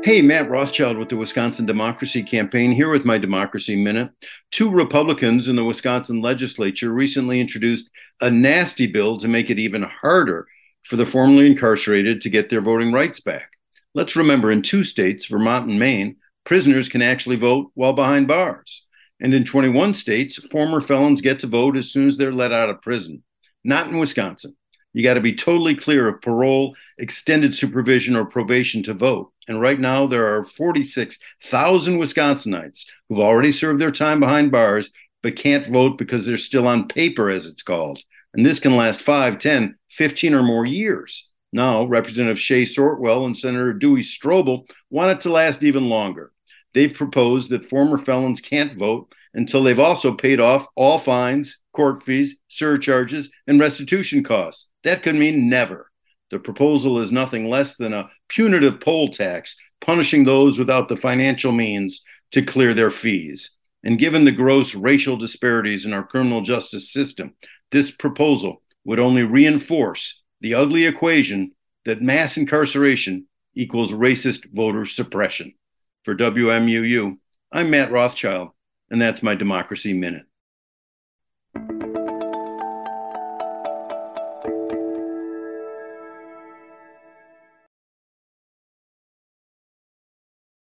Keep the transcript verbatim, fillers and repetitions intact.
Hey, Matt Rothschild with the Wisconsin Democracy Campaign here with my Democracy Minute. Two Republicans in the Wisconsin legislature recently introduced a nasty bill to make it even harder for the formerly incarcerated to get their voting rights back. Let's remember in two states, Vermont and Maine, prisoners can actually vote while behind bars. And in twenty-one states, former felons get to vote as soon as they're let out of prison. Not in Wisconsin. You got to be totally clear of parole, extended supervision, or probation to vote. And right now, there are forty-six thousand Wisconsinites who've already served their time behind bars, but can't vote because they're still on paper, as it's called. And this can last five, ten, fifteen, or more years. Now, Representative Shay Sortwell and Senator Dewey Strobel want it to last even longer. They've proposed that former felons can't vote until they've also paid off all fines, court fees, surcharges, and restitution costs. That could mean never. The proposal is nothing less than a punitive poll tax, punishing those without the financial means to clear their fees. And given the gross racial disparities in our criminal justice system, this proposal would only reinforce the ugly equation that mass incarceration equals racist voter suppression. For W M U U, I'm Matt Rothschild, and that's my Democracy Minute.